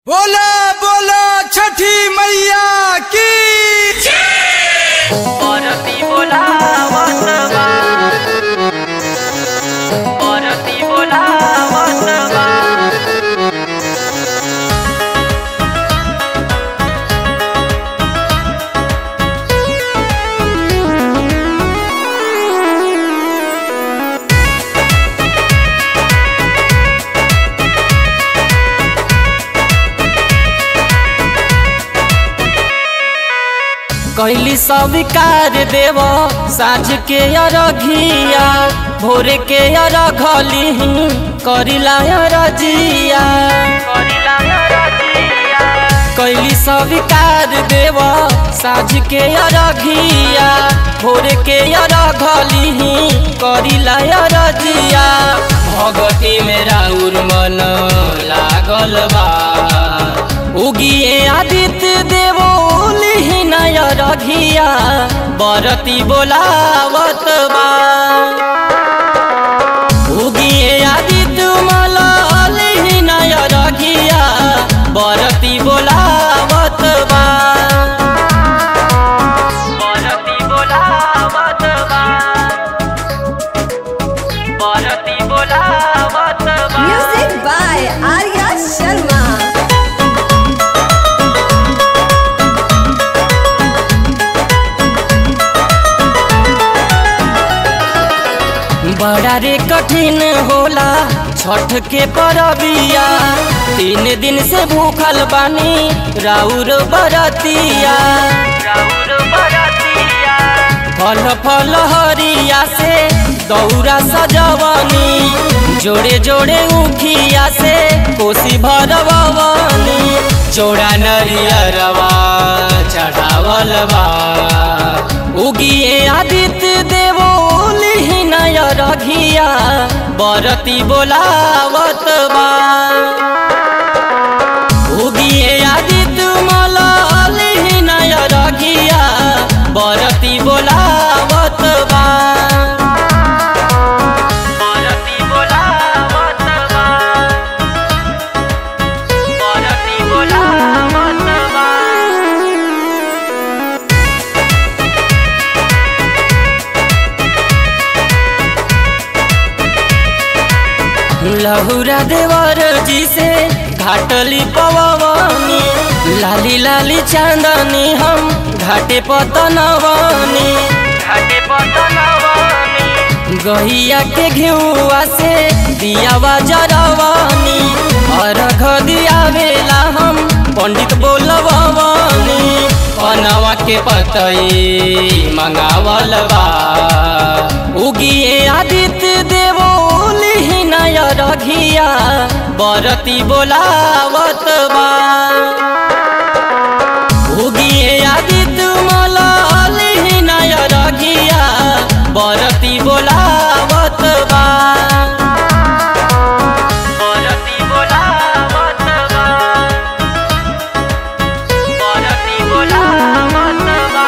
बोला बोला छठी मैया की परती बोलावत बा परती बोलावत बा कैली स्वीकार देव साँझ के अरघिया भोर के अरघली करिला अरजिया कैली स्वीकार देव साँझ के अरघिया भोर के अरघली करिला अरजिया भगती में राउर मन लागल बा उगिए आदित्य देवो रघिया बरती बोलावत बा उगिए आदित्य मलाल नय रघिया बरती बोलावत बा बरती बोलावत बा बरती बोलावत बा। Music by Arya Sharma. बड़ा रे कठिन होला छठ के परबिया 3 दिन से भूखल बानी राउर बरतिया फल फल हरिया से दौरा सजवनी जोड़े जोड़े उखिया से कोसी भरवनी जोड़ा नरियरवा चढ़ावल बा उगिए आदित्य देवो नय रघिया बरती बोलावत बा उगिए आदित्य मलाल नय रघिया बरती बोलावत बा बरती बोलावत बा बरती बोलावत बा। लहुरा देवर जी से घाटली पवनी लाली लाली चांदनी हम घाटे पतनवनी गहिया के घेउआ से दियावा जरवनी अर्घ दियावेला हम पंडित बोलवनी पनवा के पतई मंगावल बा उगिए आदित्य देवो नय रघिया बरती बोलावत बा उगिए आदित्य मलाल नय रघिया बरती बोलावत बा बरती बोलावत बा बरती बोलावत बा।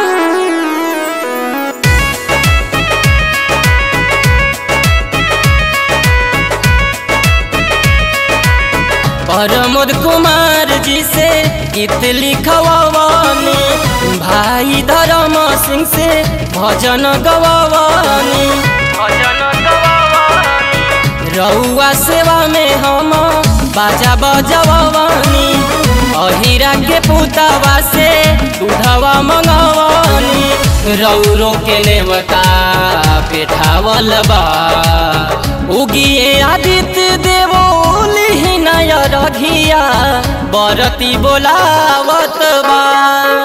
प्रमोद कुमार जी से गीत लिखवानी भाई धर्म सिंह से भजन गवानी रउआ सेवा में हम बाजा बजवानी अहिरा के पुतवा से दूधवा मंगवानी रौरो के नेवता पेठावल बा उगिए आदित्य देवो नय रघिया बरती बोलावत बा।